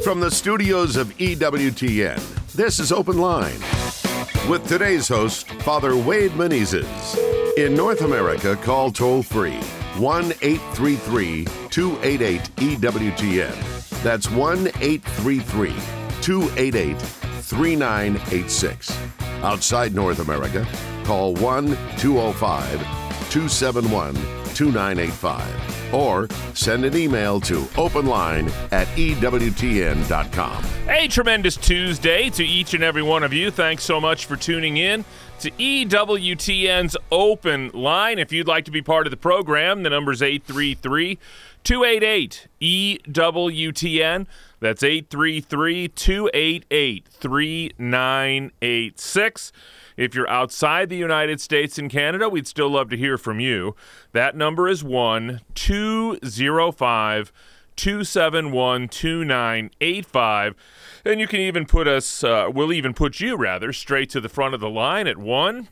From the studios of EWTN, this is Open Line. With today's host, Father Wade Menezes. In North America, call toll-free 1-833-288-EWTN. That's 1-833-288-3986. Outside North America, call 1-205-271-2985. Or send an email to openline@ewtn.com. A tremendous Tuesday to each and every one of you. Thanks so much for tuning in to EWTN's Open Line. If you'd like to be part of the program, the number is 833-288-EWTN. That's 833-288-3986. If you're outside the United States and Canada, we'd still love to hear from you. That number is 1-205-271-2985. And you can even put us, we'll even put you, rather, straight to the front of the line at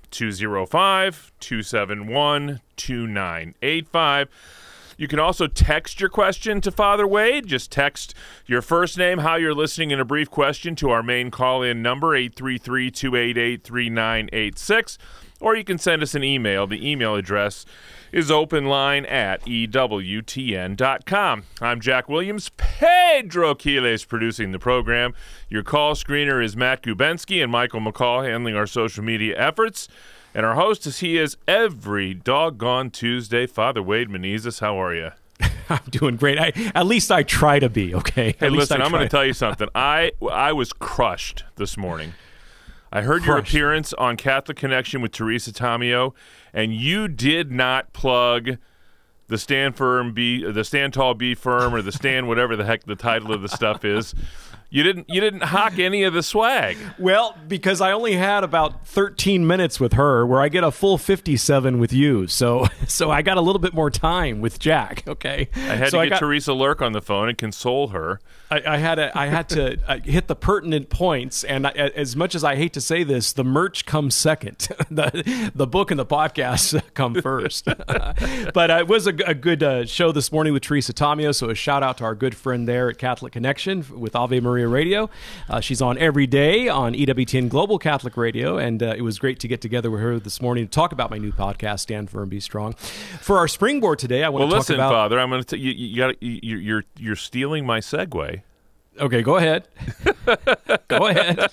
1-205-271-2985. You can also text your question to Father Wade. Just text your first name, how you're listening, and a brief question to our main call-in number, 833-288-3986. Or you can send us an email. The email address is openline@ewtn.com. I'm Jack Williams. Pedro Quiles producing the program. Your call screener is Matt Gubensky and Michael McCall handling our social media efforts. And our host, as he is every doggone Tuesday, Father Wade Menezes. How are you? I'm doing great. At least I try to be, okay? Hey, listen, I'm going to tell you something. I was crushed this morning. I heard your appearance on Catholic Connection with Teresa Tomeo, and you did not plug the Stand Tall, Be Firm, or the Stand whatever the heck the title of the stuff is. You didn't hock any of the swag. Well, because I only had about 13 minutes with her, where I get a full 57 with you. So I got a little bit more time with Jack. Okay. I had to get Teresa Lurk on the phone and console her. I had to hit the pertinent points, and as much as I hate to say this, the merch comes second. the book and the podcast come first. But it was a good show this morning with Teresa Tomeo. So a shout out to our good friend there at Catholic Connection with Ave Maria Radio. She's on every day on EWTN Global Catholic Radio, and it was great to get together with her this morning to talk about my new podcast, Stand Firm, Be Strong. For our springboard today, I want to talk about... Father, I'm going to you're stealing my segue. Okay, go ahead. Go ahead.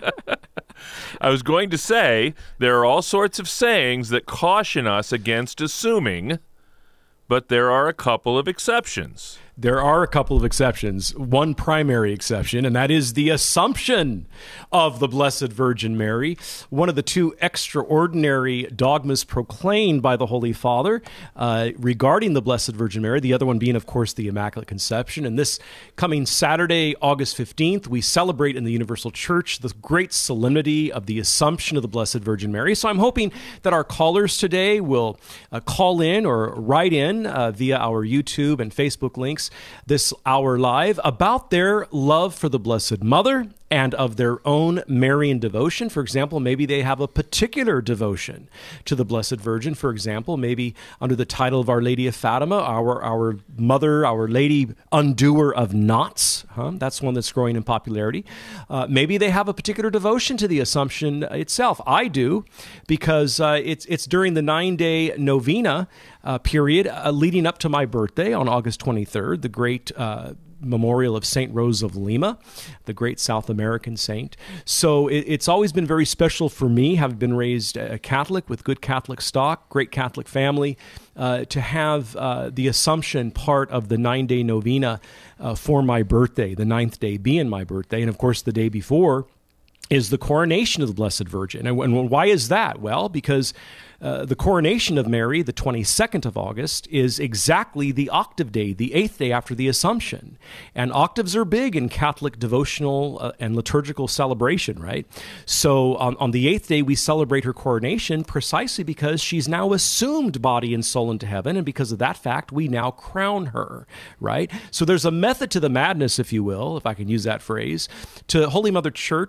I was going to say there are all sorts of sayings that caution us against assuming, but there are a couple of exceptions. There are a couple of exceptions. One primary exception, and that is the Assumption of the Blessed Virgin Mary, one of the two extraordinary dogmas proclaimed by the Holy Father regarding the Blessed Virgin Mary, the other one being, of course, the Immaculate Conception. And this coming Saturday, August 15th, we celebrate in the Universal Church the great solemnity of the Assumption of the Blessed Virgin Mary. So I'm hoping that our callers today will call in or write in via our YouTube and Facebook links this hour live about their love for the Blessed Mother and of their own Marian devotion. For example, maybe they have a particular devotion to the Blessed Virgin. For example, maybe under the title of Our Lady of Fatima, our Mother, Our Lady Undoer of Knots. That's one that's growing in popularity. Maybe they have a particular devotion to the Assumption itself. I do, because it's during the 9-day novena period leading up to my birthday on August 23rd, the great memorial of St. Rose of Lima, the great South American saint. So it's always been very special for me, having been raised a Catholic with good Catholic stock, great Catholic family, to have the Assumption part of the 9-day novena for my birthday, the 9th day being my birthday. And of course, the day before is the coronation of the Blessed Virgin. And why is that? Well, because the coronation of Mary, the 22nd of August, is exactly the octave day, the 8th day after the Assumption. And octaves are big in Catholic devotional and liturgical celebration, right? So on the 8th day, we celebrate her coronation precisely because she's now assumed body and soul into heaven. And because of that fact, we now crown her, right? So there's a method to the madness, if you will, if I can use that phrase, to Holy Mother Church, the Universal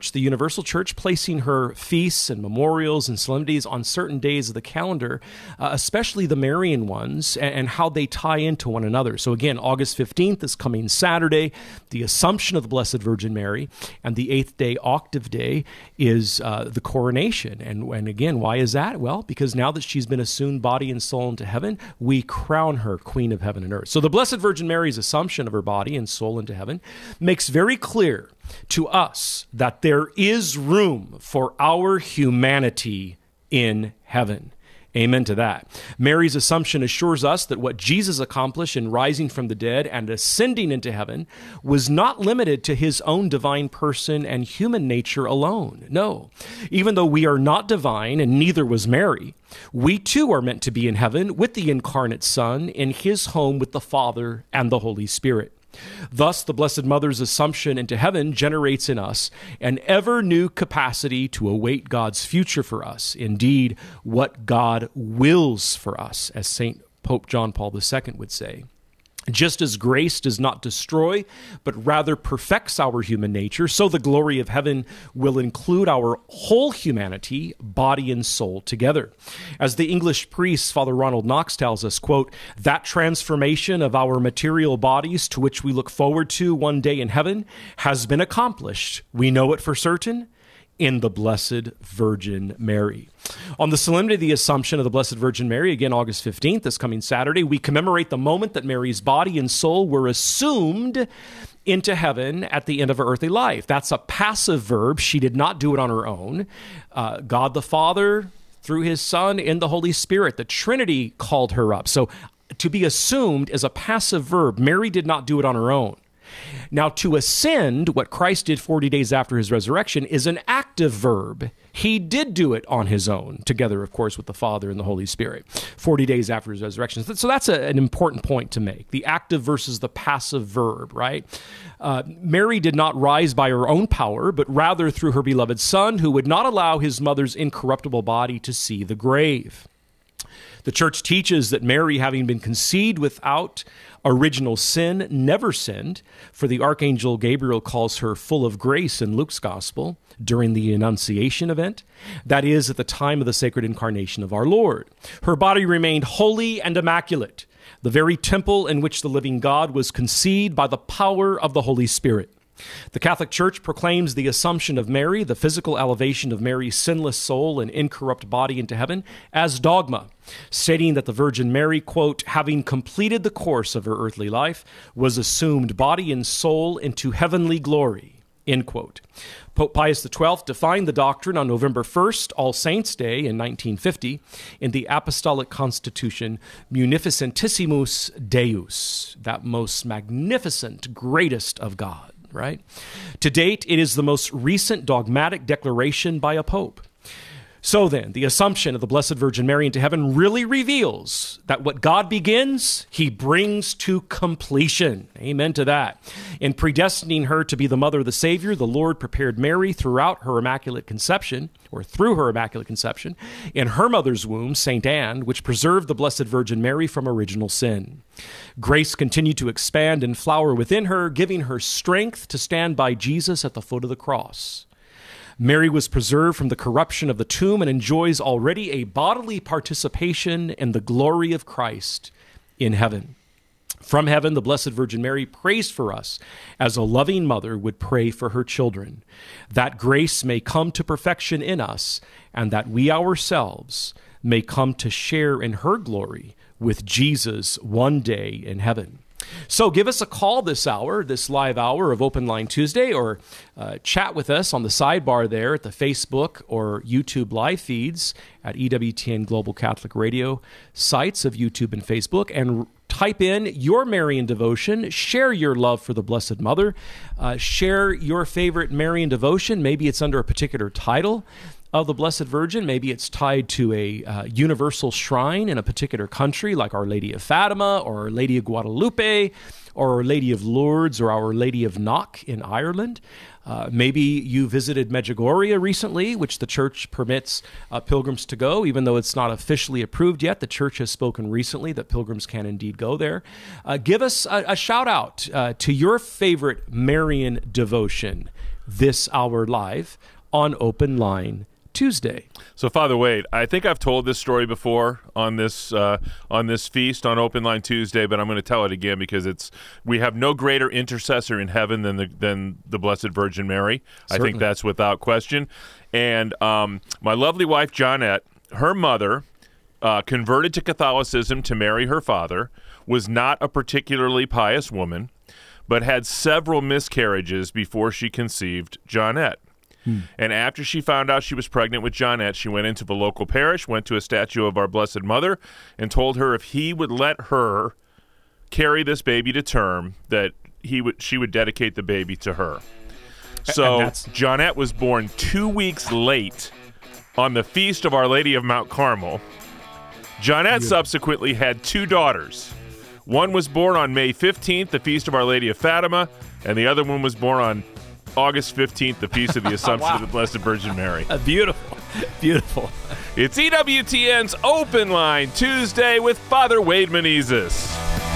Universal Church placing her feasts and memorials and solemnities on certain days of the calendar, especially the Marian ones, and how they tie into one another. So again, August 15th is coming Saturday, the Assumption of the Blessed Virgin Mary, and the 8th day, octave day, is the coronation. And again, why is that? Well, because now that she's been assumed body and soul into heaven, we crown her Queen of Heaven and Earth. So the Blessed Virgin Mary's assumption of her body and soul into heaven makes very clear to us that there is room for our humanity in heaven. Amen to that. Mary's assumption assures us that what Jesus accomplished in rising from the dead and ascending into heaven was not limited to his own divine person and human nature alone. No. Even though we are not divine, and neither was Mary, we too are meant to be in heaven with the incarnate Son in his home with the Father and the Holy Spirit. Thus, the Blessed Mother's assumption into heaven generates in us an ever-new capacity to await God's future for us, indeed, what God wills for us, as St. Pope John Paul II would say. Just as grace does not destroy, but rather perfects our human nature, so the glory of heaven will include our whole humanity, body and soul together. As the English priest, Father Ronald Knox, tells us, quote, that transformation of our material bodies to which we look forward to one day in heaven has been accomplished. We know it for certain in the Blessed Virgin Mary. On the Solemnity of the Assumption of the Blessed Virgin Mary, again August 15th, this coming Saturday, we commemorate the moment that Mary's body and soul were assumed into heaven at the end of her earthly life. That's a passive verb. She did not do it on her own. God the Father, through his Son and the Holy Spirit, the Trinity called her up. So to be assumed is a passive verb. Mary did not do it on her own. Now, to ascend, what Christ did 40 days after his resurrection, is an active verb. He did do it on his own, together, of course, with the Father and the Holy Spirit, 40 days after his resurrection. So that's an important point to make, the active versus the passive verb, right? Mary did not rise by her own power, but rather through her beloved Son, who would not allow his mother's incorruptible body to see the grave. The Church teaches that Mary, having been conceived without original sin, never sinned, for the Archangel Gabriel calls her full of grace in Luke's Gospel during the Annunciation event, that is, at the time of the Sacred Incarnation of our Lord. Her body remained holy and immaculate, the very temple in which the living God was conceived by the power of the Holy Spirit. The Catholic Church proclaims the Assumption of Mary, the physical elevation of Mary's sinless soul and incorrupt body into heaven, as dogma, stating that the Virgin Mary, quote, having completed the course of her earthly life, was assumed body and soul into heavenly glory, end quote. Pope Pius XII defined the doctrine on November 1st, All Saints' Day in 1950, in the Apostolic Constitution Munificentissimus Deus, that most magnificent, greatest of God. Right? To date, it is the most recent dogmatic declaration by a pope. So then, the Assumption of the Blessed Virgin Mary into heaven really reveals that what God begins, he brings to completion. Amen to that. In predestining her to be the mother of the Savior, the Lord prepared Mary throughout her Immaculate Conception, or through her Immaculate Conception, in her mother's womb, St. Anne, which preserved the Blessed Virgin Mary from original sin. Grace continued to expand and flower within her, giving her strength to stand by Jesus at the foot of the cross. Mary was preserved from the corruption of the tomb and enjoys already a bodily participation in the glory of Christ in heaven. From heaven, the Blessed Virgin Mary prays for us as a loving mother would pray for her children, that grace may come to perfection in us and that we ourselves may come to share in her glory with Jesus one day in heaven. So give us a call this hour, this live hour of Open Line Tuesday, or chat with us on the sidebar there at the Facebook or YouTube live feeds at EWTN Global Catholic Radio sites of YouTube and Facebook, and type in your Marian devotion, share your love for the Blessed Mother, share your favorite Marian devotion. Maybe it's under a particular title of the Blessed Virgin. Maybe it's tied to a universal shrine in a particular country, like Our Lady of Fatima, or Our Lady of Guadalupe, or Our Lady of Lourdes, or Our Lady of Knock in Ireland. Maybe you visited Medjugorje recently, which the church permits pilgrims to go, even though it's not officially approved yet. The church has spoken recently that pilgrims can indeed go there. Give us a shout out to your favorite Marian devotion this hour live on Open Line Tuesday. So, Father Wade, I think I've told this story before on this feast on Open Line Tuesday, but I'm going to tell it again because we have no greater intercessor in heaven than the Blessed Virgin Mary. Certainly. I think that's without question. And my lovely wife, Johnette, her mother converted to Catholicism to marry her father, was not a particularly pious woman, but had several miscarriages before she conceived Johnette. And after she found out she was pregnant with Johnette, she went into the local parish, went to a statue of our Blessed Mother, and told her if he would let her carry this baby to term, that she would dedicate the baby to her. So Johnette was born 2 weeks late on the feast of Our Lady of Mount Carmel. Johnette subsequently had 2 daughters. One was born on May 15th, the feast of Our Lady of Fatima, and the other one was born on August 15th, the feast of the Assumption of the Blessed Virgin Mary. Beautiful. Beautiful. It's EWTN's Open Line Tuesday with Father Wade Menezes.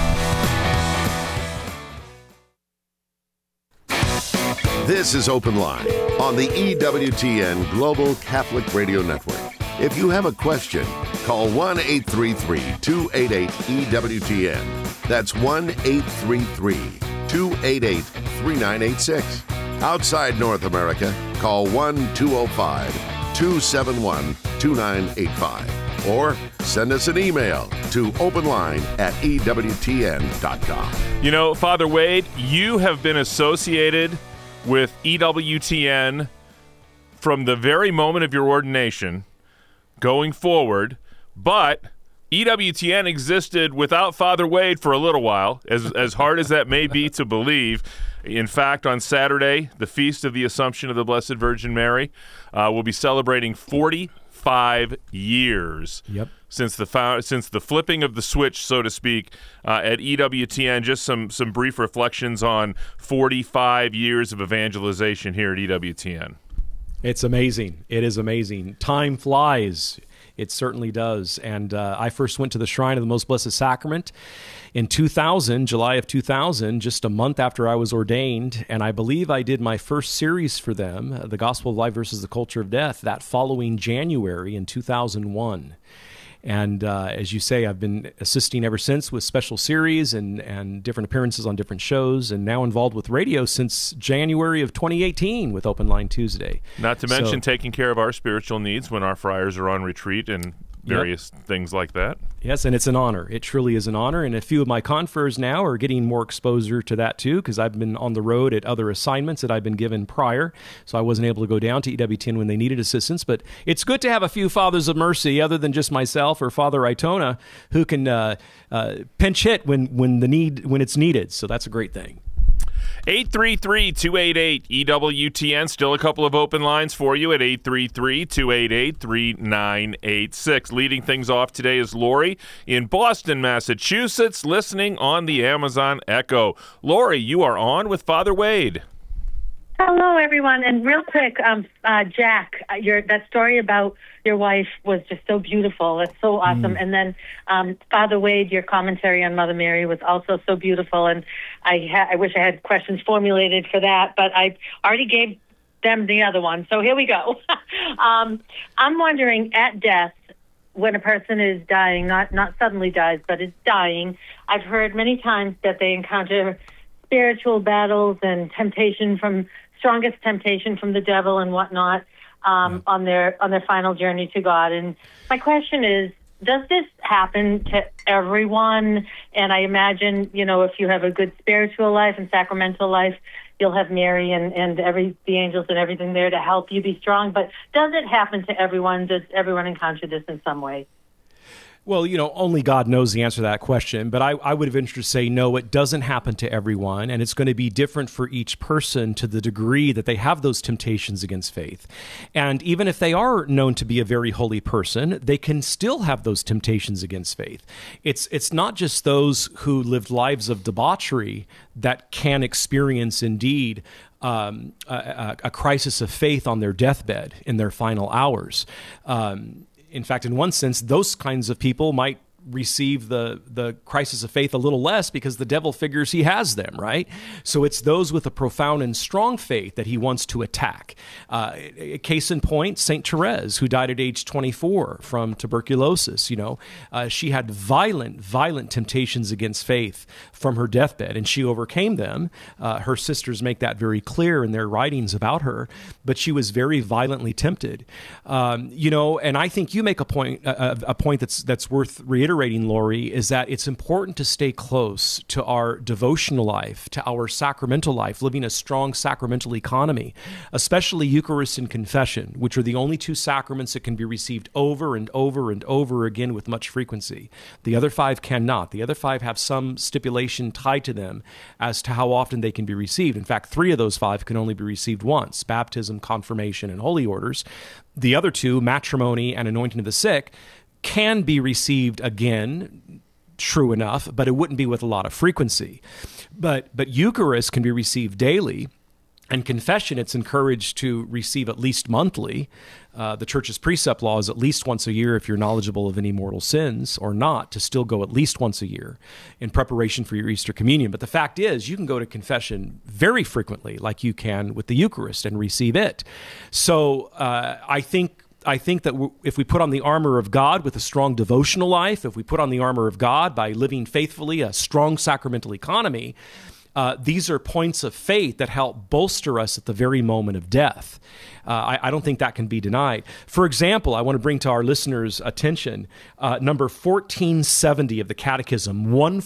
This is Open Line on the EWTN Global Catholic Radio Network. If you have a question, call 1-833-288-EWTN. That's 1-833-288-3986. Outside North America, call 1-205-271-2985. Or send us an email to openline@EWTN.com. You know, Father Wade, you have been associated with EWTN from the very moment of your ordination going forward, but EWTN existed without Father Wade for a little while, as hard as that may be to believe. In fact, on Saturday, the Feast of the Assumption of the Blessed Virgin Mary, we'll be celebrating 45 years since the flipping of the switch, so to speak, at EWTN. Just some brief reflections on 45 years of evangelization here at EWTN. It's amazing. It is amazing. Time flies. It certainly does. And I first went to the Shrine of the Most Blessed Sacrament in 2000, July of 2000, just a month after I was ordained. And I believe I did my first series for them, The Gospel of Life versus the Culture of Death, that following January in 2001. And as you say, I've been assisting ever since with special series and different appearances on different shows, and now involved with radio since January of 2018 with Open Line Tuesday. Not to mention taking care of our spiritual needs when our friars are on retreat and various things like that. Yes, and it's an honor. It truly is an honor. And a few of my confreres now are getting more exposure to that too, because I've been on the road at other assignments that I've been given prior, so I wasn't able to go down to EWTN when they needed assistance. But it's good to have a few fathers of mercy other than just myself or Father Itona who can pinch hit when it's needed. So that's a great thing. 833-288-EWTN. Still a couple of open lines for you at 833-288-3986. Leading things off today is Lori in Boston, Massachusetts, listening on the Amazon Echo. Lori, you are on with Father Wade. Hello, everyone. And real quick, Jack, that story about your wife was just so beautiful. It's so awesome. And then Father Wade, your commentary on Mother Mary was also so beautiful. And I wish I had questions formulated for that, but I already gave them the other one. So here we go. I'm wondering, at death, when a person is dying, not suddenly dies, but is dying, I've heard many times that they encounter spiritual battles and strongest temptation from the devil and whatnot on their final journey to God. And my question is, does this happen to everyone? And I imagine, if you have a good spiritual life and sacramental life, you'll have Mary and the angels and everything there to help you be strong. But does it happen to everyone? Does everyone encounter this in some way? Well, only God knows the answer to that question, but I would venture to say no, it doesn't happen to everyone, and it's going to be different for each person to the degree that they have those temptations against faith. And even if they are known to be a very holy person, they can still have those temptations against faith. It's not just those who lived lives of debauchery that can experience indeed a crisis of faith on their deathbed in their final hours. In fact, in one sense, those kinds of people might receive the crisis of faith a little less because the devil figures he has them, right? So it's those with a profound and strong faith that he wants to attack. Case in point, Saint Therese, who died at age 24 from tuberculosis. She had violent temptations against faith from her deathbed, and she overcame them. Her sisters make that very clear in their writings about her, but she was very violently tempted. And I think you make a point that's worth reiterating, Lori, is that it's important to stay close to our devotional life, to our sacramental life, living a strong sacramental economy, especially Eucharist and confession, which are the only two sacraments that can be received over and over and over again with much frequency. The other 5 cannot. The other 5 have some stipulation tied to them as to how often they can be received. In fact, 3 of those 5 can only be received once: baptism, confirmation, and holy orders. The other 2, matrimony and anointing of the sick, can be received again, true enough, but it wouldn't be with a lot of frequency. But Eucharist can be received daily, and confession, it's encouraged to receive at least monthly. The Church's precept law is at least once a year if you're knowledgeable of any mortal sins, or not, to still go at least once a year in preparation for your Easter communion. But the fact is, you can go to confession very frequently, like you can with the Eucharist, and receive it. So I think that if we put on the armor of God with a strong devotional life, if we put on the armor of God by living faithfully, a strong sacramental economy, these are points of faith that help bolster us at the very moment of death. I don't think that can be denied. For example, I want to bring to our listeners' attention number 1470 of the Catechism,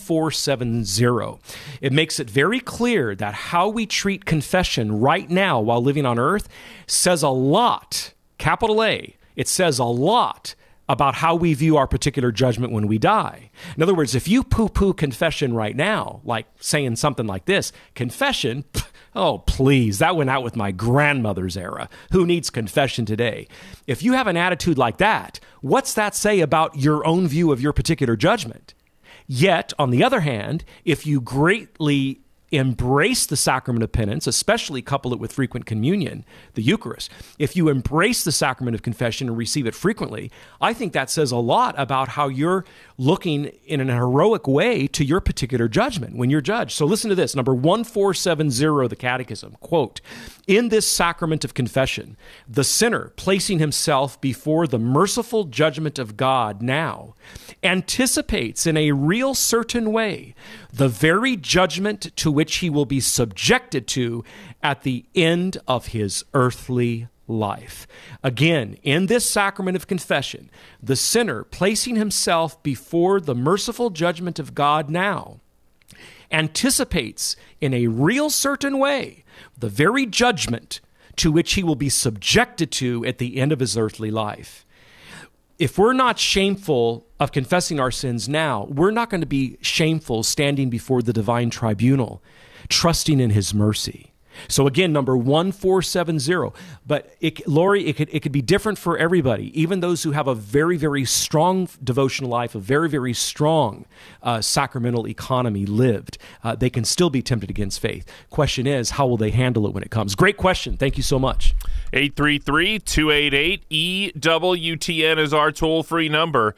1470. It makes it very clear that how we treat confession right now while living on earth says a lot, capital A, it says a lot about how we view our particular judgment when we die. In other words, if you poo-poo confession right now, like saying something like this, confession, oh, please, that went out with my grandmother's era. Who needs confession today? If you have an attitude like that, what's that say about your own view of your particular judgment? Yet, on the other hand, if you greatly embrace the sacrament of penance, especially couple it with frequent communion, the Eucharist, if you embrace the sacrament of confession and receive it frequently, I think that says a lot about how you're looking in an heroic way to your particular judgment when you're judged. So listen to this, number 1470 of the Catechism, quote, "In this sacrament of confession, the sinner, placing himself before the merciful judgment of God now, anticipates in a real certain way the very judgment to which he will be subjected to at the end of his earthly life." Again, in this sacrament of confession, the sinner, placing himself before the merciful judgment of God now, anticipates in a real certain way the very judgment to which he will be subjected to at the end of his earthly life. If we're not shameful of confessing our sins now, we're not going to be shameful standing before the divine tribunal, trusting in his mercy. So again, number 1470. But Lori, it could be different for everybody. Even those who have a very, very strong devotional life, a very, very strong sacramental economy lived, they can still be tempted against faith. Question is, how will they handle it when it comes? Great question. Thank you so much. 833-288-EWTN is our toll-free number.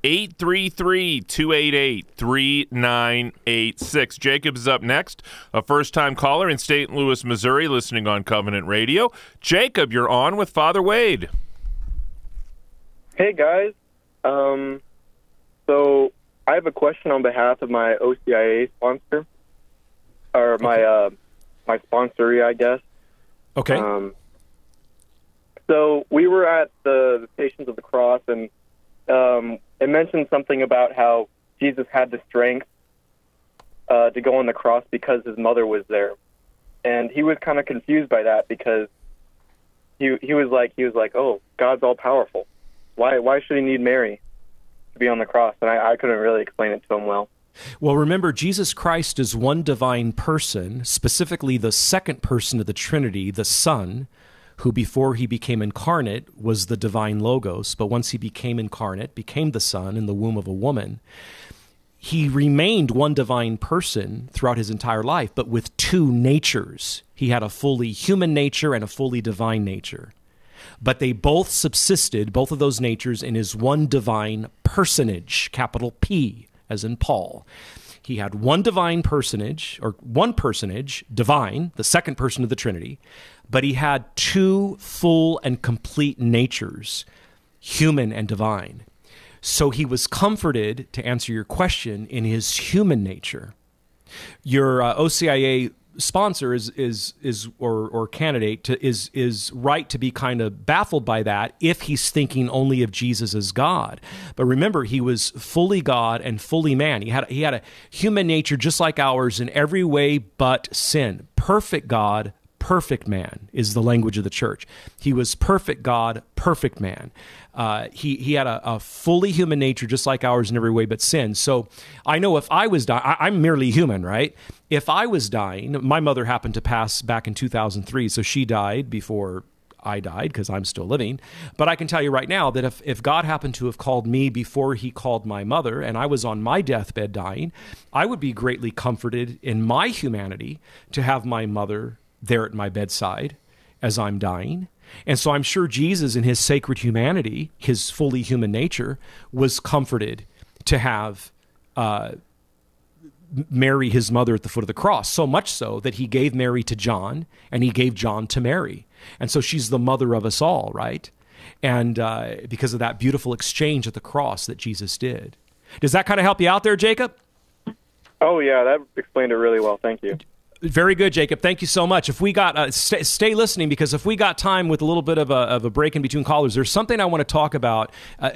833-288-3986. Jacob is up next, a first-time caller in St. Louis, Missouri, listening on Covenant Radio. Jacob, you're on with Father Wade. Hey, guys. So I have a question on behalf of my OCIA sponsor, or my my sponsoree, I guess. Okay. So we were at the Stations of the Cross, and it mentioned something about how Jesus had the strength to go on the cross because his mother was there, and he was kind of confused by that because he was like, oh, God's all powerful. Why should he need Mary to be on the cross? And I couldn't really explain it to him well. Well, remember, Jesus Christ is one divine person, specifically the second person of the Trinity, the Son, who before he became incarnate was the divine Logos, but once he became incarnate, became the Son in the womb of a woman, he remained one divine person throughout his entire life, but with two natures. He had a fully human nature and a fully divine nature. but they both subsisted, both of those natures, in his one divine personage, capital P, as in Paul. He had one divine personage, or one personage, divine, the second person of the Trinity, but he had two full and complete natures, human and divine. So he was comforted, to answer your question, in his human nature. Your OCIA sponsor or candidate is right to be kind of baffled by that if he's thinking only of Jesus as God. But remember, he was fully God and fully man. He had a human nature just like ours in every way but sin. Perfect God, perfect man is the language of the church. He was perfect God, perfect man. He had a fully human nature just like ours in every way but sin. So I know if I was dying, I'm merely human, right? If I was dying, my mother happened to pass back in 2003, so she died before I died because I'm still living. But I can tell you right now that if God happened to have called me before he called my mother and I was on my deathbed dying, I would be greatly comforted in my humanity to have my mother there at my bedside as I'm dying. And so I'm sure Jesus in his sacred humanity, his fully human nature, was comforted to have Mary, his mother, at the foot of the cross, so much so that he gave Mary to John and he gave John to Mary. And so she's the mother of us all, right? And because of that beautiful exchange at the cross that Jesus did. Does that kind of help you out there, Jacob? Oh, yeah, that explained it really well. Thank you. Very good, Jacob. Thank you so much. If we got stay listening, because if we got time with a little bit of a break in between callers, there's something I want to talk about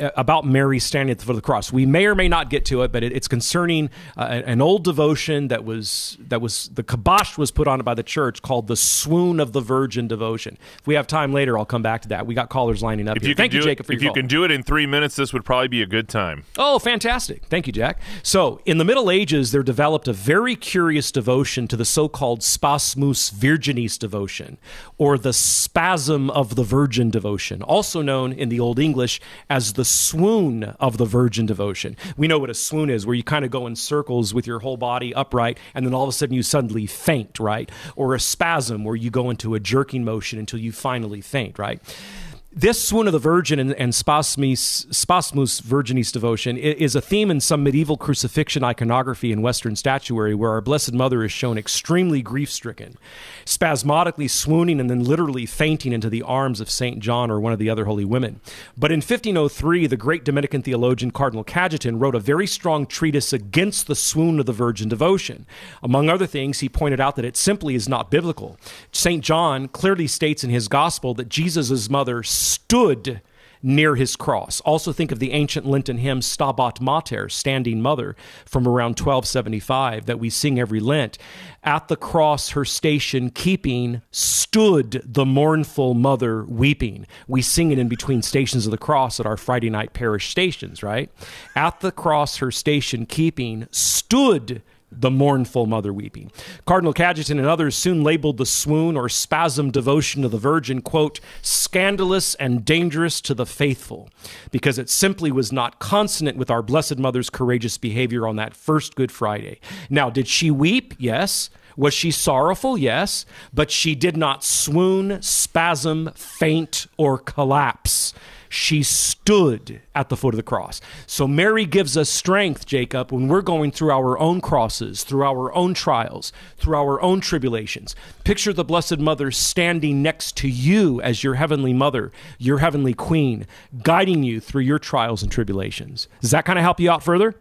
Mary standing at the foot of the cross. We may or may not get to it, but it's concerning an old devotion that was the kibosh was put on it by the church called the Swoon of the Virgin devotion. If we have time later, I'll come back to that. We got callers lining up here. Thank you, Jacob, for your call. If you can do it in 3 minutes, this would probably be a good time. Oh, fantastic. Thank you, Jack. So in the Middle Ages, there developed a very curious devotion to the so-called Spasmus Virginis devotion, or the Spasm of the Virgin devotion, also known in the Old English as the Swoon of the Virgin devotion. We know what a swoon is, where you kind of go in circles with your whole body upright, and then all of a sudden you suddenly faint, right? Or a spasm, where you go into a jerking motion until you finally faint, right? This Swoon of the Virgin and Spasmus Virginis devotion is a theme in some medieval crucifixion iconography in Western statuary, where our Blessed Mother is shown extremely grief-stricken, spasmodically swooning and then literally fainting into the arms of St. John or one of the other holy women. But in 1503, the great Dominican theologian Cardinal Cajetan wrote a very strong treatise against the Swoon of the Virgin devotion. Among other things, he pointed out that it simply is not biblical. St. John clearly states in his gospel that Jesus' mother stood near his cross. Also think of the ancient Lenten hymn Stabat Mater, Standing Mother, from around 1275 that we sing every Lent. At the cross her station keeping, stood the mournful mother weeping. We sing it in between stations of the cross at our Friday night parish stations, right? At the cross her station keeping, stood the mournful mother weeping. Cardinal Cajetan and others soon labeled the swoon or spasm devotion of the Virgin, quote, scandalous and dangerous to the faithful, because it simply was not consonant with our Blessed Mother's courageous behavior on that first Good Friday. Now, did she weep? Yes. Was she sorrowful? Yes. But she did not swoon, spasm, faint, or collapse. She stood at the foot of the cross. So Mary gives us strength, Jacob, when we're going through our own crosses, through our own trials, through our own tribulations. Picture the Blessed Mother standing next to you as your heavenly mother, your heavenly queen, guiding you through your trials and tribulations. Does that kind of help you out further?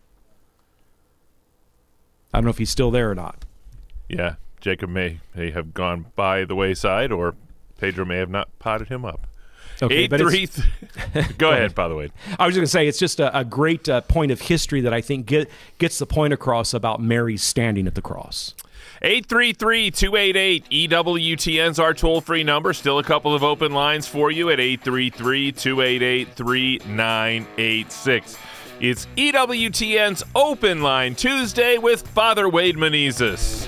I don't know if he's still there or not. Yeah, Jacob may have gone by the wayside, or Pedro may have not potted him up. Okay, but Go ahead, by the way. I was going to say, it's just a great point of history that I think gets the point across about Mary standing at the cross. 833-288-EWTN's our toll-free number. Still a couple of open lines for you at 833-288-3986. It's EWTN's Open Line Tuesday with Father Wade Menezes.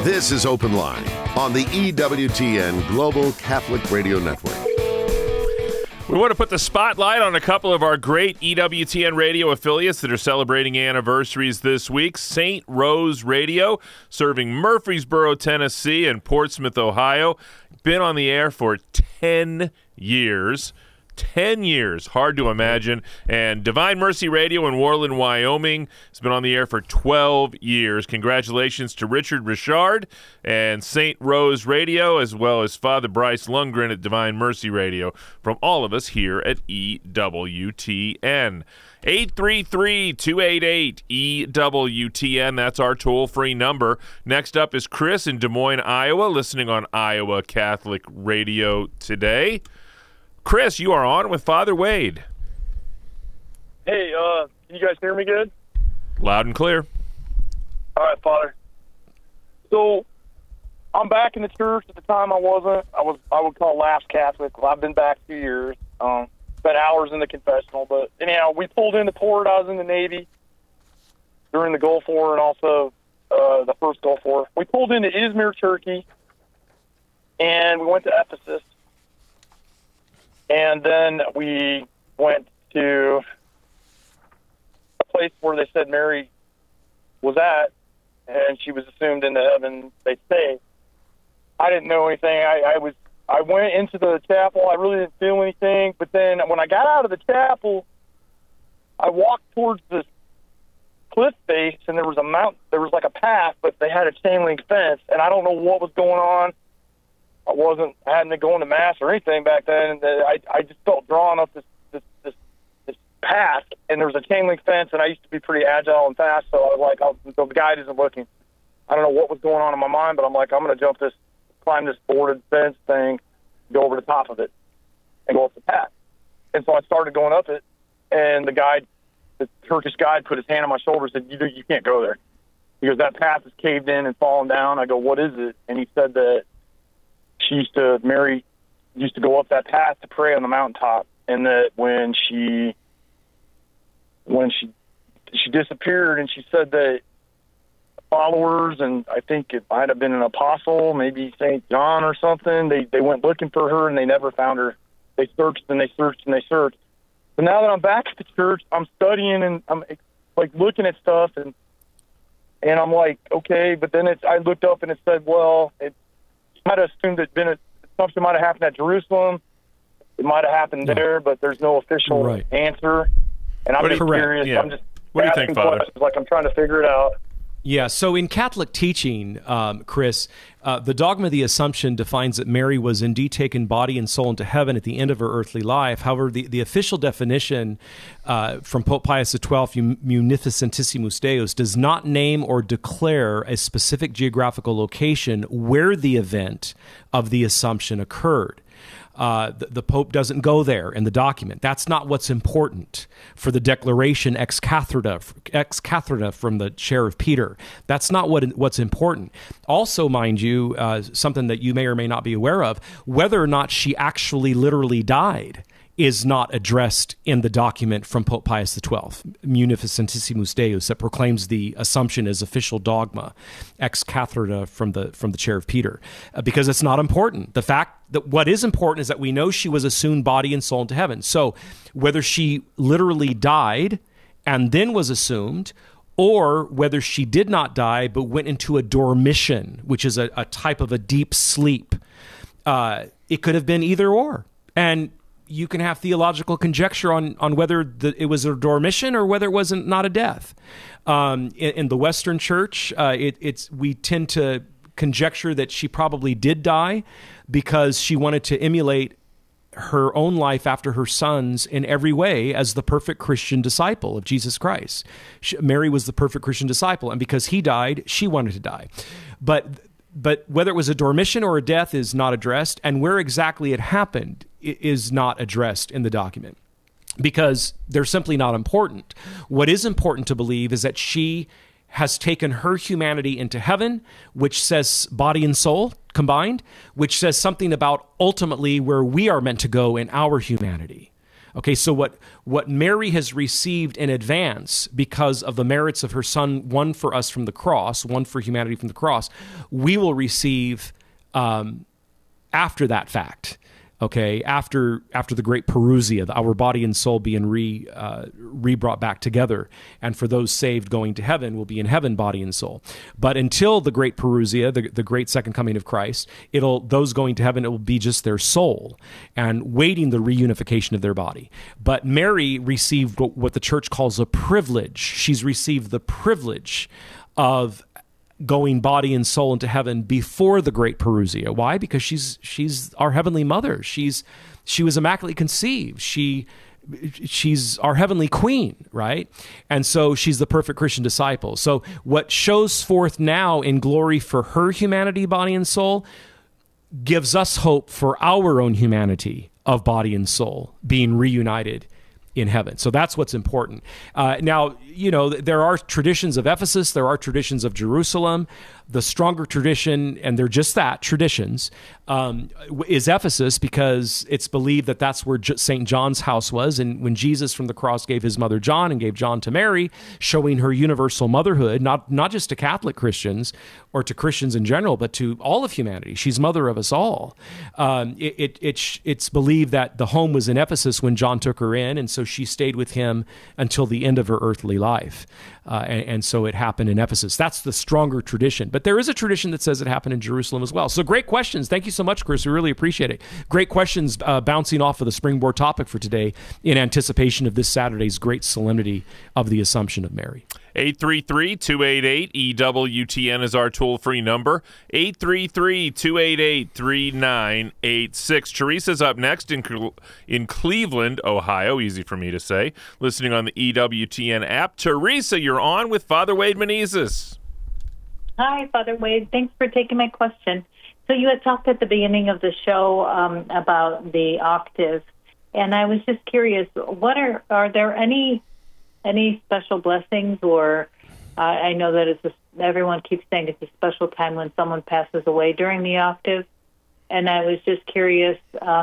This is Open Line on the EWTN Global Catholic Radio Network. We want to put the spotlight on a couple of our great EWTN radio affiliates that are celebrating anniversaries this week. St. Rose Radio, serving Murfreesboro, Tennessee, and Portsmouth, Ohio. Been on the air for 10 years. 10 years, hard to imagine. And Divine Mercy Radio in Worland, Wyoming has been on the air for 12 years. Congratulations to Richard Richard and St. Rose Radio, as well as Father Bryce Lundgren at Divine Mercy Radio, from all of us here at EWTN. 833-288-EWTN. That's our toll-free number. Next up is Chris in Des Moines, Iowa, listening on Iowa Catholic Radio today. Chris, you are on with Father Wade. Hey, can you guys hear me good? Loud and clear. All right, Father. So, I'm back in the church. At the time I wasn't. I would call lapsed Catholic. Well, I've been back 2 years. Spent hours in the confessional. But anyhow, we pulled into port. I was in the Navy during the Gulf War and also the first Gulf War. We pulled into Izmir, Turkey, and we went to Ephesus. And then we went to a place where they said Mary was at, and she was assumed into heaven, they say. I didn't know anything. I went into the chapel. I really didn't feel anything. But then when I got out of the chapel, I walked towards this cliff face, and there was a mountain. There was like a path, but they had a chain link fence, and I don't know what was going on. I hadn't been going to mass or anything back then. I just felt drawn up this path, and there was a chain link fence, and I used to be pretty agile and fast, so I was like, the guide isn't looking. I don't know what was going on in my mind, but I'm like, I'm going to climb this boarded fence thing, go over the top of it, and go up the path. And so I started going up it, and the Turkish guide put his hand on my shoulder and said, you can't go there. He goes, that path is caved in and fallen down. I go, what is it? And he said that Mary used to go up that path to pray on the mountaintop, and that when she disappeared, and she said that followers, and I think it might have been an apostle, maybe St. John or something, they went looking for her and they never found her. They searched and they searched and they searched. So now that I'm back at the church, I'm studying and I'm like looking at stuff, and I'm like, okay, but then I looked up and it said, well, it might have assumed that something might have happened at Jerusalem. It might have happened there, but there's no official answer. And I'm just curious. Yeah. I'm just what do you think, Father? Like I'm trying to figure it out. Yeah, so in Catholic teaching, Chris, the dogma of the Assumption defines that Mary was indeed taken body and soul into heaven at the end of her earthly life. However, the official definition from Pope Pius XII, Munificentissimus Deus, does not name or declare a specific geographical location where the event of the Assumption occurred. The Pope doesn't go there in the document. That's not what's important for the declaration ex cathedra from the chair of Peter. That's not what's important. Also, mind you, something that you may or may not be aware of, whether or not she actually literally died is not addressed in the document from Pope Pius XII, Munificentissimus Deus, that proclaims the Assumption as official dogma, ex cathedra from the chair of Peter, because it's not important. The fact that what is important is that we know she was assumed body and soul into heaven. So whether she literally died and then was assumed, or whether she did not die but went into a dormition, which is a type of a deep sleep, it could have been either or. And you can have theological conjecture on whether it was a dormition or whether it wasn't not a death. In the Western Church, we tend to conjecture that she probably did die because she wanted to emulate her own life after her son's in every way as the perfect Christian disciple of Jesus Christ. Mary was the perfect Christian disciple, and because he died, she wanted to die. But whether it was a dormition or a death is not addressed, and where exactly it happened is not addressed in the document because they're simply not important. What is important to believe is that she has taken her humanity into heaven, which says body and soul combined, which says something about ultimately where we are meant to go in our humanity. Okay, so what Mary has received in advance because of the merits of her son, one for us from the cross, one for humanity from the cross, we will receive after that fact. Okay, after the great parousia, our body and soul being re-brought back together, and for those saved going to heaven will be in heaven, body and soul. But until the great parousia, the great second coming of Christ, those going to heaven, it will be just their soul and waiting the reunification of their body. But Mary received what the church calls a privilege. She's received the privilege of going body and soul into heaven before the great parousia. Why? Because she's our heavenly mother. She was immaculately conceived. She's our heavenly queen, right? And so she's the perfect Christian disciple. So what shows forth now in glory for her humanity, body and soul, gives us hope for our own humanity of body and soul being reunited in heaven. So that's what's important. Now, there are traditions of Ephesus, there are traditions of Jerusalem. The stronger tradition, and they're just that, traditions, is Ephesus, because it's believed that that's where St. John's house was. And when Jesus from the cross gave his mother John and gave John to Mary, showing her universal motherhood, not just to Catholic Christians or to Christians in general, but to all of humanity. She's mother of us all. It's believed that the home was in Ephesus when John took her in, and so she stayed with him until the end of her earthly life. And so it happened in Ephesus. That's the stronger tradition. But there is a tradition that says it happened in Jerusalem as well. So great questions. Thank you so much, Chris. We really appreciate it. Great questions bouncing off of the springboard topic for today in anticipation of this Saturday's great solemnity of the Assumption of Mary. 833-288-EWTN is our toll-free number. 833-288-3986. Teresa's up next in Cleveland, Ohio. Easy for me to say. Listening on the EWTN app. Teresa, you're on with Father Wade Menezes. Hi, Father Wade. Thanks for taking my question. So you had talked at the beginning of the show about the octave, and I was just curious, are there any special blessings, or I know that everyone keeps saying it's a special time when someone passes away during the octave, and I was just curious.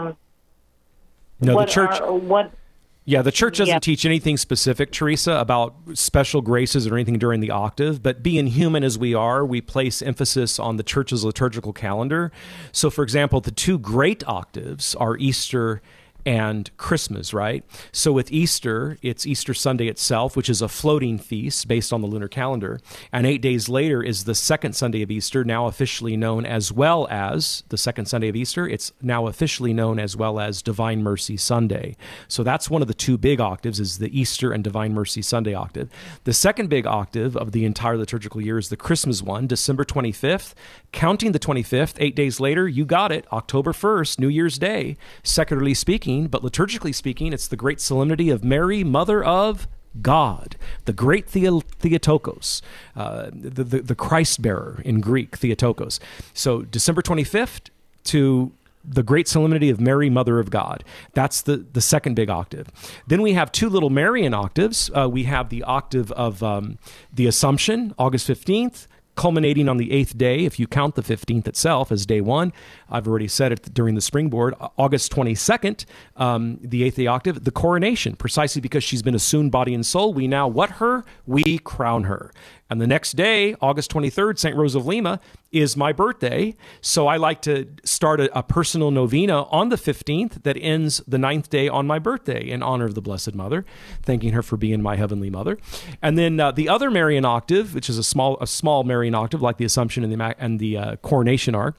The church doesn't teach anything specific, Teresa, about special graces or anything during the octave, but being human as we are, we place emphasis on the church's liturgical calendar. So, for example, the two great octaves are Easter and Christmas, right? So with Easter, it's Easter Sunday itself, which is a floating feast based on the lunar calendar. And 8 days later is the second Sunday of Easter, now officially known as well as the second Sunday of Easter. It's now officially known as well as Divine Mercy Sunday. So that's one of the two big octaves, is the Easter and Divine Mercy Sunday octave. The second big octave of the entire liturgical year is the Christmas one, December 25th. Counting the 25th, 8 days later, you got it, October 1st, New Year's Day, secularly speaking, but liturgically speaking, it's the great solemnity of Mary, Mother of God, the great Theotokos, the Christ bearer in Greek, Theotokos. So December 25th to the great solemnity of Mary, Mother of God. That's the second big octave. Then we have two little Marian octaves. We have the octave of the Assumption, August 15th, culminating on the 8th day, if you count the 15th itself as day one. I've already said it during the springboard. August 22nd, the 8th day octave, the coronation, precisely because she's been assumed body and soul. We now what her? We crown her. And the next day, August 23rd, St. Rose of Lima, is my birthday. So I like to start a personal novena on the 15th that ends the 9th day on my birthday in honor of the Blessed Mother, thanking her for being my Heavenly Mother. And then the other Marian octave, which is a small Marian octave like the Assumption and the Coronation are,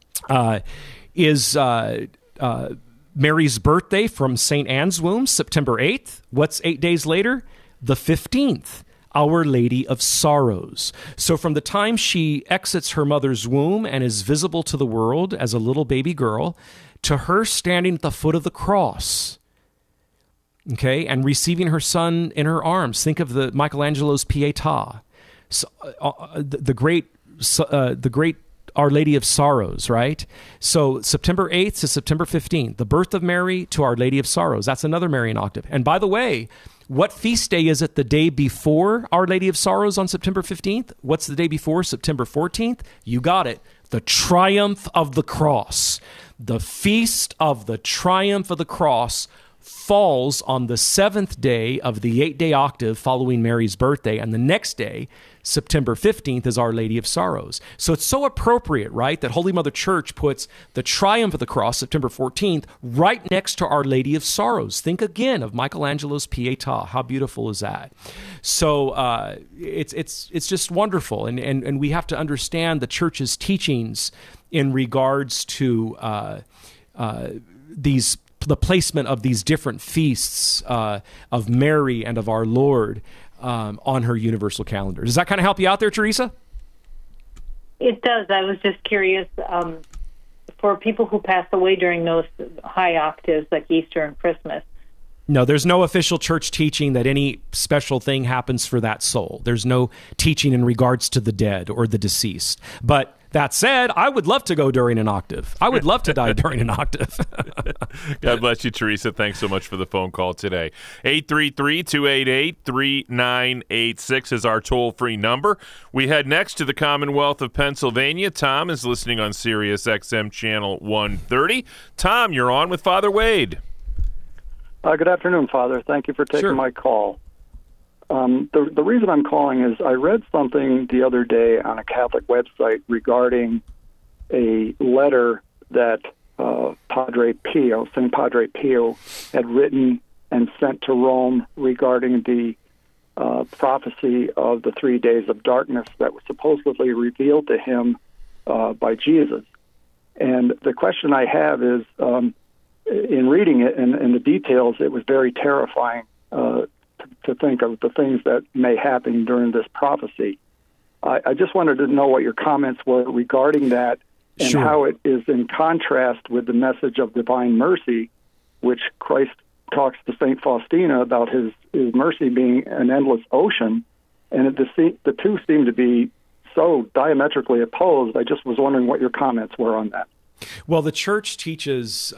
is Mary's birthday from St. Anne's womb, September 8th. What's 8 days later? The 15th. Our Lady of Sorrows. So from the time she exits her mother's womb and is visible to the world as a little baby girl, to her standing at the foot of the cross, okay, and receiving her son in her arms. Think of the Michelangelo's Pietà, so, the great Our Lady of Sorrows, right? So September 8th to September 15th, the birth of Mary to Our Lady of Sorrows. That's another Marian octave. And by the way, what feast day is it the day before Our Lady of Sorrows on September 15th? What's the day before, September 14th? You got it. The Triumph of the Cross. The Feast of the Triumph of the Cross falls on the seventh day of the 8-day octave following Mary's birthday, and the next day, September 15th, is Our Lady of Sorrows. So it's so appropriate, right, that Holy Mother Church puts the Triumph of the Cross, September 14th, right next to Our Lady of Sorrows. Think again of Michelangelo's Pietà. How beautiful is that? So it's just wonderful, and we have to understand the Church's teachings in regards to the placement of these different feasts of Mary and of our Lord on her universal calendar. Does that kind of help you out there, Teresa? It does. I was just curious, for people who pass away during those high octaves like Easter and Christmas. No, there's no official church teaching that any special thing happens for that soul. There's no teaching in regards to the dead or the deceased. But that said, I would love to go during an octave. I would love to die during an octave. God bless you, Teresa. Thanks so much for the phone call today. 833-288-3986 is our toll-free number. We head next to the Commonwealth of Pennsylvania. Tom is listening on Sirius XM Channel 130. Tom, you're on with Father Wade. Good afternoon, Father. Thank you for taking my call. The reason I'm calling is I read something the other day on a Catholic website regarding a letter that St. Padre Pio, had written and sent to Rome regarding the prophecy of the 3 days of darkness that was supposedly revealed to him by Jesus. And the question I have is, in reading it and the details, it was very terrifying to think of the things that may happen during this prophecy. I just wanted to know what your comments were regarding that and how it is in contrast with the message of divine mercy, which Christ talks to St. Faustina about his mercy being an endless ocean. And the two seem to be so diametrically opposed. I just was wondering what your comments were on that. Well, the Church teaches...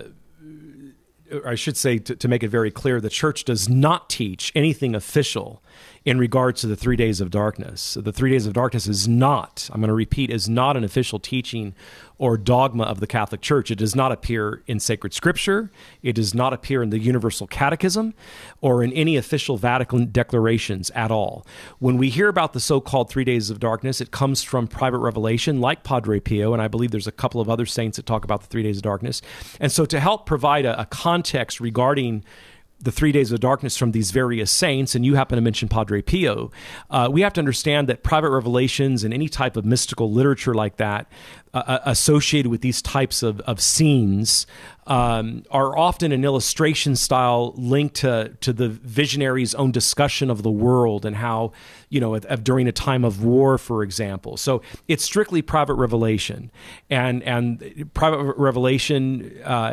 I should say, to make it very clear, the Church does not teach anything official in regards to the 3 days of darkness. So the 3 days of darkness is not, I'm going to repeat, is not an official teaching or dogma of the Catholic Church. It does not appear in sacred scripture. It does not appear in the Universal Catechism or in any official Vatican declarations at all. When we hear about the so-called 3 days of darkness, it comes from private revelation like Padre Pio, and I believe there's a couple of other saints that talk about the 3 days of darkness. And so to help provide a context regarding the 3 days of darkness from these various saints, and you happen to mention Padre Pio, we have to understand that private revelations and any type of mystical literature like that associated with these types of scenes are often an illustration style linked to the visionary's own discussion of the world and how, during a time of war, for example. So it's strictly private revelation, and private revelation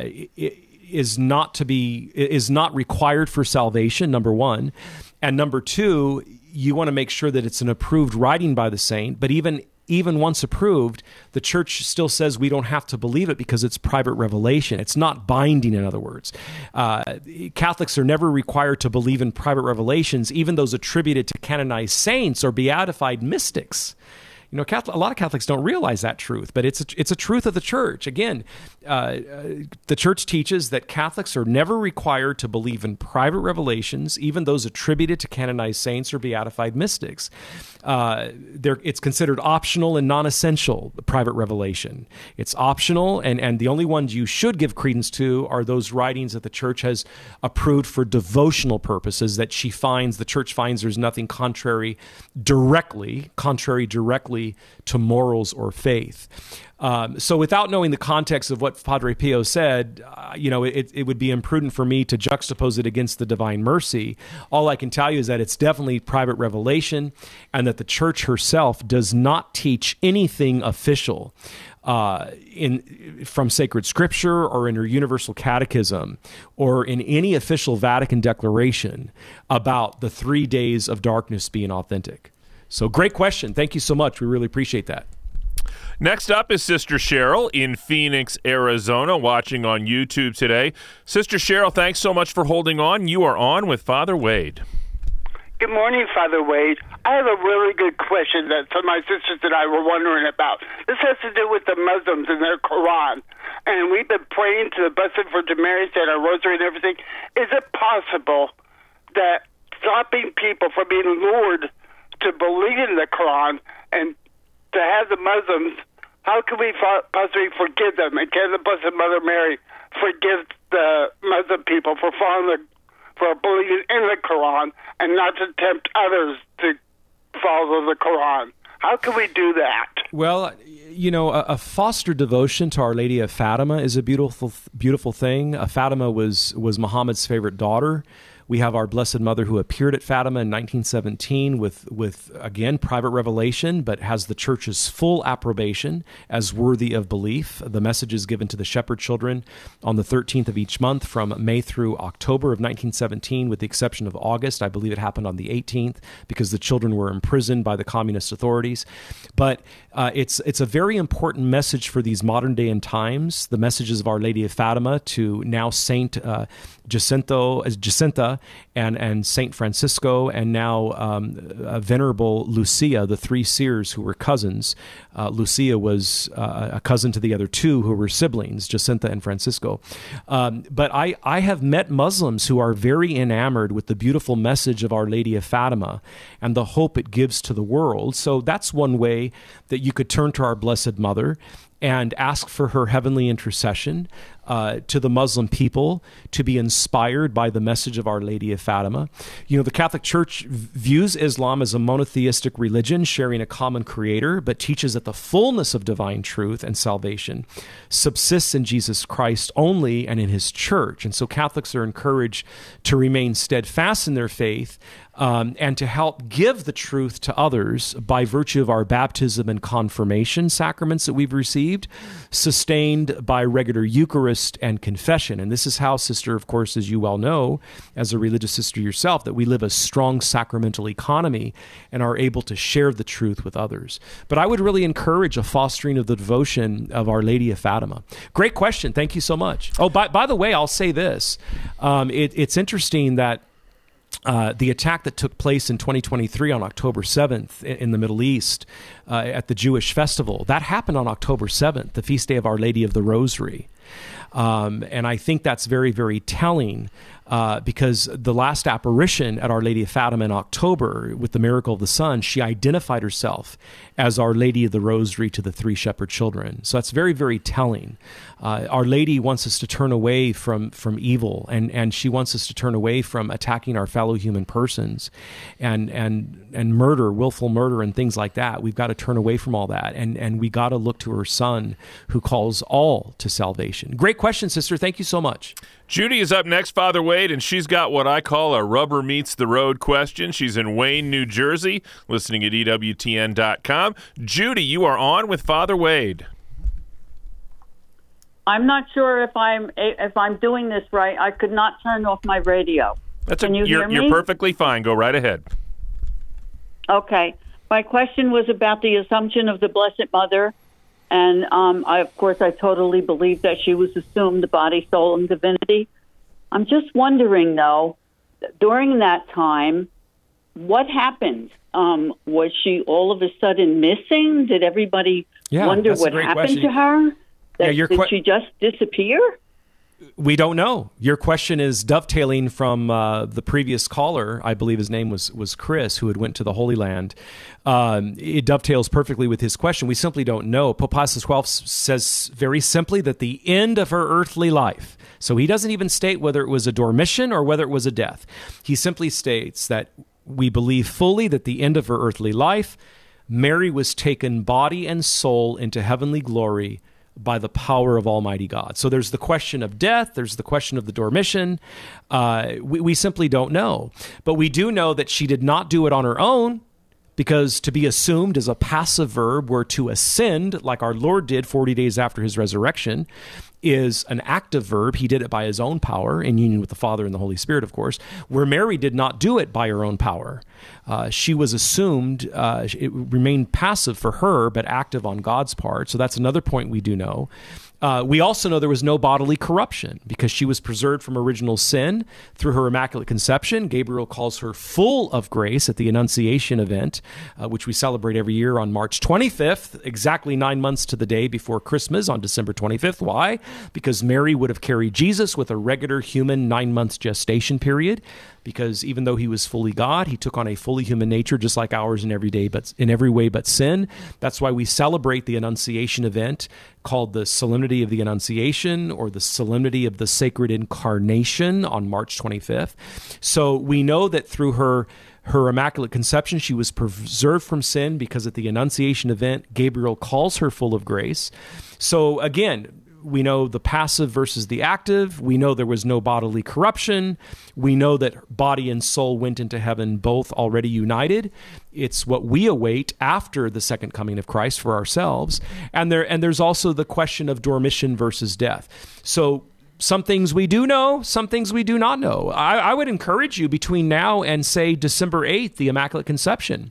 is not required for salvation, number one. And number two, you want to make sure that it's an approved writing by the saint. But even once approved, the Church still says we don't have to believe it because it's private revelation. It's not binding, in other words. Catholics are never required to believe in private revelations, even those attributed to canonized saints or beatified mystics. A lot of Catholics don't realize that truth, but it's a truth of the Church. Again, the Church teaches that Catholics are never required to believe in private revelations, even those attributed to canonized saints or beatified mystics. It's considered optional and non-essential, the private revelation. It's optional, and the only ones you should give credence to are those writings that the Church has approved for devotional purposes, that the Church finds there's nothing contrary directly to morals or faith. So without knowing the context of what Padre Pio said, it would be imprudent for me to juxtapose it against the divine mercy. All I can tell you is that it's definitely private revelation, and that the Church herself does not teach anything official from sacred scripture or in her Universal Catechism or in any official Vatican declaration about the 3 days of darkness being authentic. So great question. Thank you so much. We really appreciate that. Next up is Sister Cheryl in Phoenix, Arizona, watching on YouTube today. Sister Cheryl, thanks so much for holding on. You are on with Father Wade. Good morning, Father Wade. I have a really good question that some of my sisters and I were wondering about. This has to do with the Muslims and their Quran. and we've been praying to the Blessed Virgin Mary, saying our rosary and everything. Is it possible that stopping people from being lured to believe in the Quran and to have the Muslims, how can we possibly forgive them? And can the Blessed Mother Mary forgive the Muslim people for believing in the Quran and not to tempt others to follow the Quran? How can we do that? Well, a foster devotion to Our Lady of Fatima is a beautiful, beautiful thing. Fatima was Muhammad's favorite daughter. We have our Blessed Mother who appeared at Fatima in 1917 with again, private revelation, but has the Church's full approbation as worthy of belief. The messages given to the shepherd children on the 13th of each month from May through October of 1917, with the exception of August. I believe it happened on the 18th because the children were imprisoned by the communist authorities. But it's a very important message for these modern day and times, the messages of Our Lady of Fatima to now Saint Jacinta and Saint Francisco, and now Venerable Lucia, the three seers who were cousins. Lucia was a cousin to the other two who were siblings, Jacinta and Francisco. But I have met Muslims who are very enamored with the beautiful message of Our Lady of Fatima and the hope it gives to the world. So that's one way that you could turn to our Blessed Mother and ask for her heavenly intercession to the Muslim people to be inspired by the message of Our Lady of Fatima. The Catholic Church views Islam as a monotheistic religion sharing a common creator, but teaches that the fullness of divine truth and salvation subsists in Jesus Christ only and in his church. And so Catholics are encouraged to remain steadfast in their faith and to help give the truth to others by virtue of our baptism and confirmation sacraments that we've received, sustained by regular Eucharist and confession. And this is how, sister, of course, as you well know, as a religious sister yourself, that we live a strong sacramental economy and are able to share the truth with others. But I would really encourage a fostering of the devotion of Our Lady of Fatima. Great question. Thank you so much. Oh, by the way, I'll say this. It's interesting that the attack that took place in 2023 on October 7th in the Middle East at the Jewish festival, that happened on October 7th, the feast day of Our Lady of the Rosary. And I think that's very, very telling because the last apparition at Our Lady of Fatima in October with the miracle of the sun, she identified herself as Our Lady of the Rosary to the three shepherd children. So that's very, very telling. Our Lady wants us to turn away from evil, and she wants us to turn away from attacking our fellow human persons and murder, willful murder and things like that. We've got to turn away from all that, and we got to look to her Son who calls all to salvation. Great question, sister. Thank you so much. Judy is up next, Father Wade, and she's got what I call a rubber meets the road question. She's in Wayne, New Jersey, listening at EWTN.com. Judy, you are on with Father Wade. I'm not sure if I'm doing this right. I could not turn off my radio. Can you hear me? You're perfectly fine. Go right ahead. Okay. My question was about the Assumption of the Blessed Mother. And I totally believe that she was assumed body, soul, and divinity. I'm just wondering, though, during that time, what happened? Was she all of a sudden missing? Did everybody wonder what happened to her? Did she just disappear? We don't know. Your question is dovetailing from the previous caller. I believe his name was Chris, who had went to the Holy Land. It dovetails perfectly with his question. We simply don't know. Pope Pius XII says very simply that the end of her earthly life, so he doesn't even state whether it was a dormition or whether it was a death. He simply states that we believe fully that the end of her earthly life, Mary was taken body and soul into heavenly glory by the power of Almighty God. So there's the question of death, there's the question of the dormition. We simply don't know. But we do know that she did not do it on her own, because to be assumed is a passive verb, where to ascend, like our Lord did 40 days after his resurrection, is an active verb. He did it by his own power, in union with the Father and the Holy Spirit, of course, where Mary did not do it by her own power. She was assumed, it remained passive for her, but active on God's part. So that's another point we do know. We also know there was no bodily corruption because she was preserved from original sin through her Immaculate Conception. Gabriel calls her full of grace at the Annunciation event, which we celebrate every year on March 25th, exactly 9 months to the day before Christmas on December 25th. Why? Because Mary would have carried Jesus with a regular human 9 months gestation period. Because even though he was fully God, he took on a fully human nature, just like ours in every way but sin. That's why we celebrate the Annunciation event, called the Solemnity of the Annunciation or the Solemnity of the Sacred Incarnation on March 25th. So we know that through her Immaculate Conception, she was preserved from sin because at the Annunciation event, Gabriel calls her full of grace. So again, we know the passive versus the active. We know there was no bodily corruption. We know that body and soul went into heaven both already united. It's what we await after the second coming of Christ for ourselves. And there's also the question of dormition versus death. So some things we do know, some things we do not know. I would encourage you between now and, say, December 8th, the Immaculate Conception,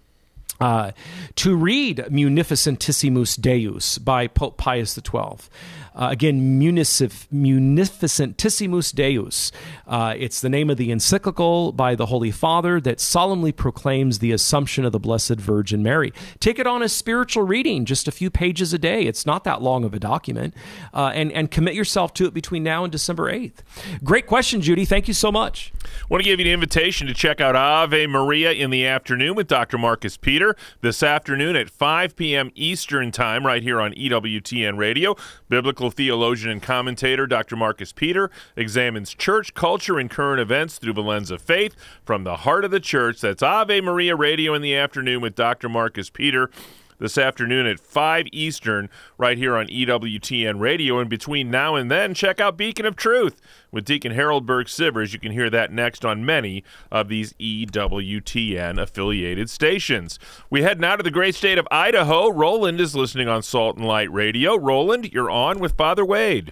to read Munificentissimus Deus by Pope Pius XII. Again, Munificentissimus Deus. It's the name of the encyclical by the Holy Father that solemnly proclaims the Assumption of the Blessed Virgin Mary. Take it on as spiritual reading, just a few pages a day. It's not that long of a document. And commit yourself to it between now and December 8th. Great question, Judy. Thank you so much. I want to give you an invitation to check out Ave Maria in the afternoon with Dr. Marcus Peter this afternoon at 5 p.m. Eastern Time right here on EWTN Radio. Biblical theologian and commentator Dr. Marcus Peter examines church culture and current events through the lens of faith from the heart of the church. That's Ave Maria Radio in the afternoon with Dr. Marcus Peter this afternoon at 5 Eastern right here on EWTN Radio. And between now and then, check out Beacon of Truth with Deacon Harold Burke-Sivers. You can hear that next on many of these EWTN-affiliated stations. We head now to the great state of Idaho. Roland is listening on Salt and Light Radio. Roland, you're on with Father Wade.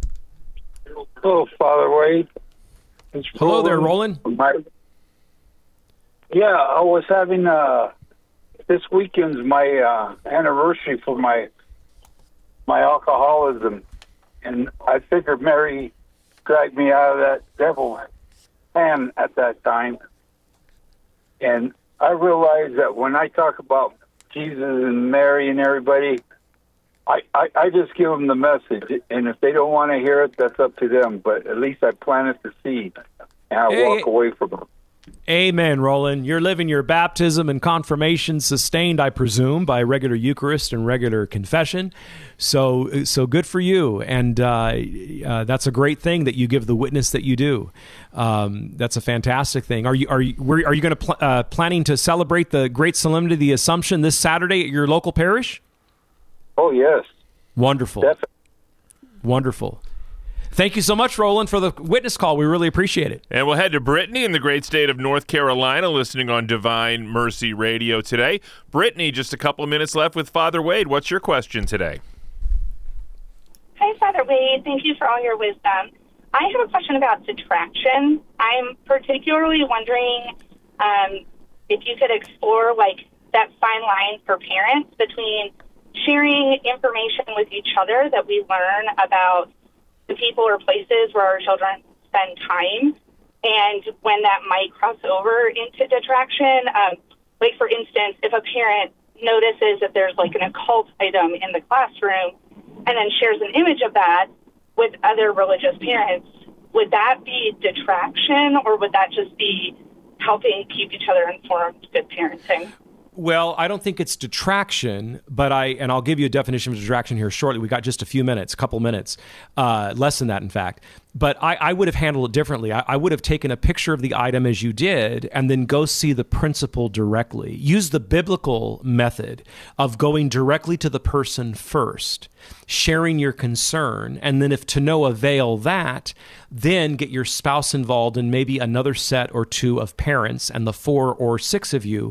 Hello, Father Wade. Hello there, Roland. Yeah, I was having... this weekend's my anniversary for my alcoholism, and I figured Mary dragged me out of that devil hand at that time. And I realized that when I talk about Jesus and Mary and everybody, I just give them the message, and if they don't want to hear it, that's up to them. But at least I planted the seed, and I walk away from it. Amen, Roland. You're living your baptism and confirmation sustained, I presume, by regular Eucharist and regular confession. So good for you. And that's a great thing that you give the witness that you do. That's a fantastic thing. Are you going to planning to celebrate the Great Solemnity of the Assumption this Saturday at your local parish? Oh, yes. Wonderful. Definitely. Wonderful. Thank you so much, Roland, for the witness call. We really appreciate it. And we'll head to Brittany in the great state of North Carolina, listening on Divine Mercy Radio today. Brittany, just a couple of minutes left with Father Wade. What's your question today? Hi, Father Wade. Thank you for all your wisdom. I have a question about detraction. I'm particularly wondering if you could explore, that fine line for parents between sharing information with each other that we learn about the people or places where our children spend time, and when that might cross over into detraction. For instance, if a parent notices that there's an occult item in the classroom and then shares an image of that with other religious parents, would that be detraction, or would that just be helping keep each other informed, good parenting? Well, I don't think it's detraction, but I'll give you a definition of detraction here shortly. We got just a few minutes, a couple minutes, less than that, in fact. But I would have handled it differently. I would have taken a picture of the item as you did and then go see the principal directly. Use the biblical method of going directly to the person first, sharing your concern, and then if to no avail that, then get your spouse involved and maybe another set or two of parents and the 4 or 6 of you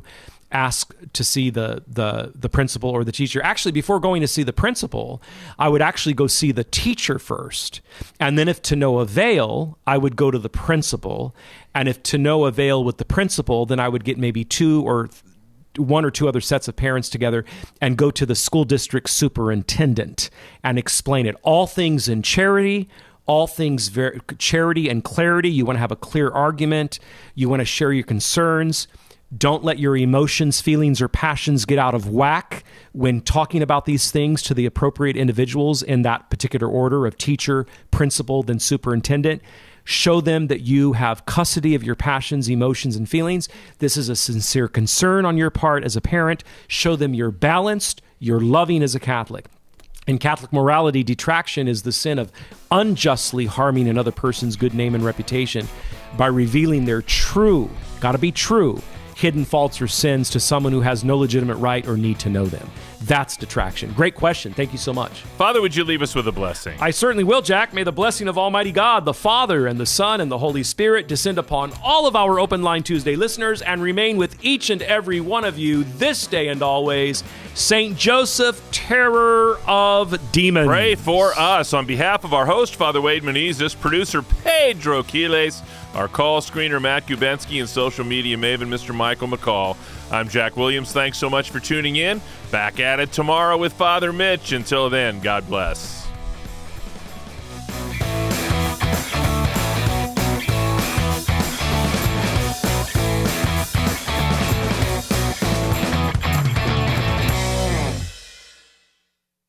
ask to see the principal or the teacher. Actually, before going to see the principal, I would actually go see the teacher first. And then if to no avail, I would go to the principal. And if to no avail with the principal, then I would get maybe one or two other sets of parents together and go to the school district superintendent and explain it. All things in charity, all things charity and clarity. You want to have a clear argument. You want to share your concerns. Don't let your emotions, feelings, or passions get out of whack when talking about these things to the appropriate individuals in that particular order of teacher, principal, then superintendent. Show them that you have custody of your passions, emotions, and feelings. This is a sincere concern on your part as a parent. Show them you're balanced, you're loving as a Catholic. In Catholic morality, detraction is the sin of unjustly harming another person's good name and reputation by revealing their true, gotta be true, hidden faults or sins to someone who has no legitimate right or need to know them. That's detraction. Great question. Thank you so much. Father, would you leave us with a blessing? I certainly will, Jack. May the blessing of Almighty God, the Father, and the Son, and the Holy Spirit descend upon all of our Open Line Tuesday listeners and remain with each and every one of you this day and always. Saint Joseph, terror of demons. Pray for us. On behalf of our host, Father Wade Menezes, producer Pedro Quiles, our call screener, Matt Gubensky, and social media maven, Mr. Michael McCall. I'm Jack Williams. Thanks so much for tuning in. Back at it tomorrow with Father Mitch. Until then, God bless.